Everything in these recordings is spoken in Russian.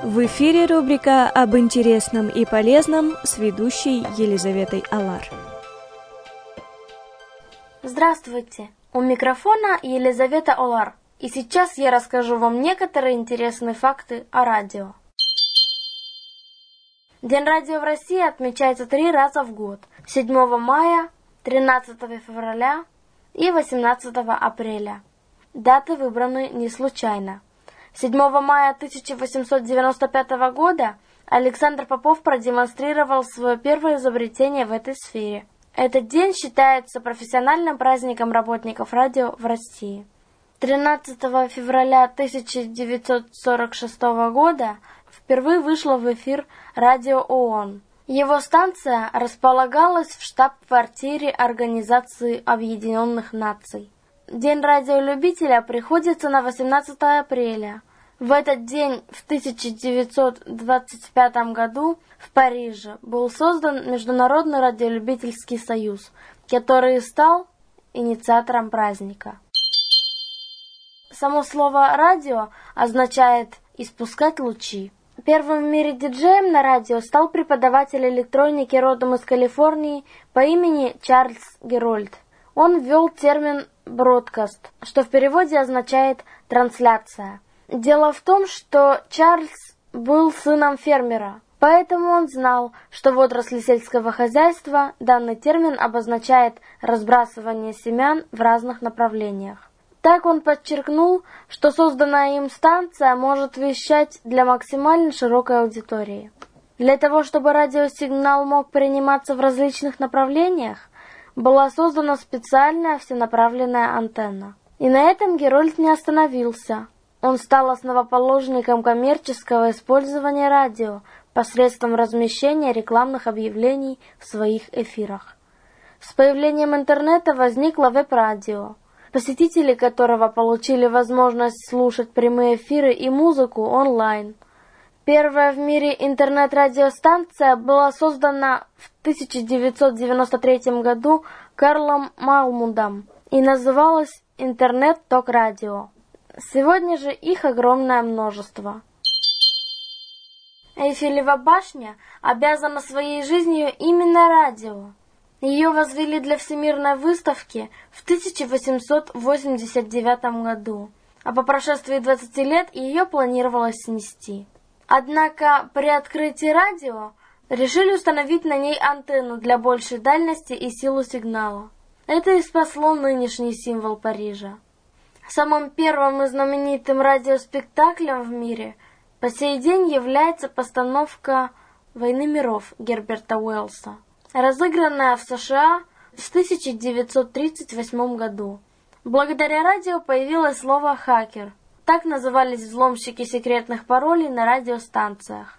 В эфире рубрика «Об интересном и полезном» с ведущей Елизаветой Алар. Здравствуйте! У микрофона Елизавета Алар. И сейчас я расскажу вам некоторые интересные факты о радио. День радио в России отмечается 3 раза в год. 7 мая, 13 февраля и 18 апреля. Даты выбраны не случайно. 7 мая 1895 года Александр Попов продемонстрировал свое первое изобретение в этой сфере. Этот день считается профессиональным праздником работников радио в России. 13 февраля 1946 года впервые вышло в эфир радио ООН. Его станция располагалась в штаб-квартире Организации Объединенных Наций. День радиолюбителя приходится на 18 апреля. В этот день, в 1925 году, в Париже был создан Международный радиолюбительский союз, который стал инициатором праздника. Само слово «радио» означает «испускать лучи». Первым в мире диджеем на радио стал преподаватель электроники родом из Калифорнии по имени Чарльз Герольд. Он ввел термин «бродкаст», что в переводе означает «трансляция». Дело в том, что Чарльз был сыном фермера, поэтому он знал, что в отрасли сельского хозяйства данный термин обозначает разбрасывание семян в разных направлениях. Так он подчеркнул, что созданная им станция может вещать для максимально широкой аудитории. Для того, чтобы радиосигнал мог приниматься в различных направлениях, была создана специальная всенаправленная антенна. И на этом Герольд не остановился. Он стал основоположником коммерческого использования радио посредством размещения рекламных объявлений в своих эфирах. С появлением интернета возникло веб-радио, посетители которого получили возможность слушать прямые эфиры и музыку онлайн. Первая в мире интернет-радиостанция была создана в 1993 году Карлом Малмудом и называлась «Интернет-ток-радио». Сегодня же их огромное множество. Эйфелева башня обязана своей жизнью именно радио. Ее возвели для Всемирной выставки в 1889 году, а по прошествии 20 лет ее планировалось снести. Однако при открытии радио решили установить на ней антенну для большей дальности и силу сигнала. Это и спасло нынешний символ Парижа. Самым первым и знаменитым радиоспектаклем в мире по сей день является постановка «Войны миров» Герберта Уэллса, разыгранная в США в 1938 году. Благодаря радио появилось слово «хакер». Так назывались взломщики секретных паролей на радиостанциях.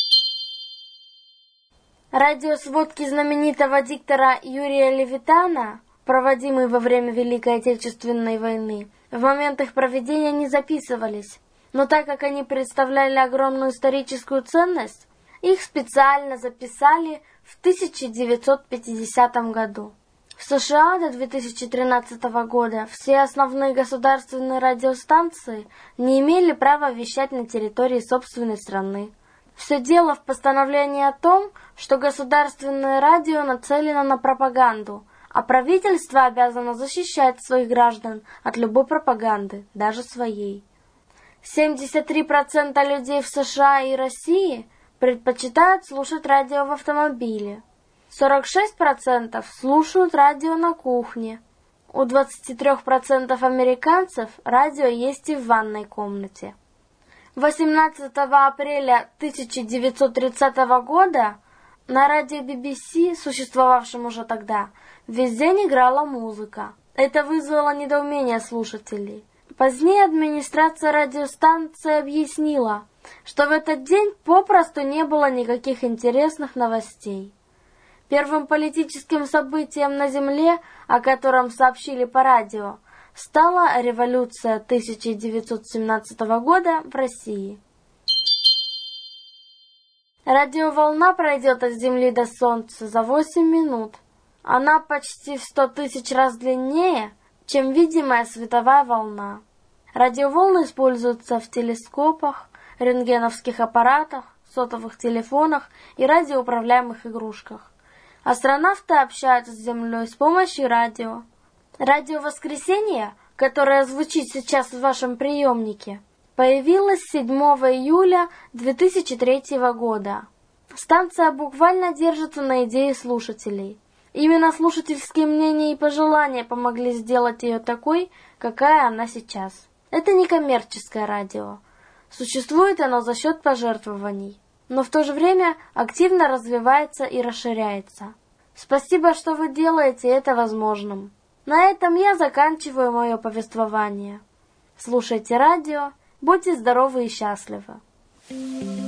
Радиосводки знаменитого диктора Юрия Левитана, проводимые во время Великой Отечественной войны, в момент их проведения не записывались, но так как они представляли огромную историческую ценность, их специально записали в 1950 году. В США до 2013 года все основные государственные радиостанции не имели права вещать на территории собственной страны. Все дело в постановлении о том, что государственное радио нацелено на пропаганду, а правительство обязано защищать своих граждан от любой пропаганды, даже своей. 73% людей в США и России предпочитают слушать радио в автомобиле. 46% слушают радио на кухне. У 23% американцев радио есть и в ванной комнате. 18 апреля 1930 года на радио BBC, существовавшем уже тогда, весь день играла музыка. Это вызвало недоумение слушателей. Позднее администрация радиостанции объяснила, что в этот день попросту не было никаких интересных новостей. Первым политическим событием на Земле, о котором сообщили по радио, стала революция 1917 года в России. Радиоволна пройдет от Земли до Солнца за 8 минут. Она почти в 100 тысяч раз длиннее, чем видимая световая волна. Радиоволны используются в телескопах, рентгеновских аппаратах, сотовых телефонах и радиоуправляемых игрушках. Астронавты общаются с Землей с помощью радио. Радио «Воскресенье», которое звучит сейчас в вашем приемнике, появилось 7 июля 2003 года. Станция буквально держится на идее слушателей. Именно слушательские мнения и пожелания помогли сделать ее такой, какая она сейчас. Это не коммерческое радио. Существует оно за счет пожертвований, но в то же время активно развивается и расширяется. Спасибо, что вы делаете это возможным. На этом я заканчиваю мое повествование. Слушайте радио, будьте здоровы и счастливы.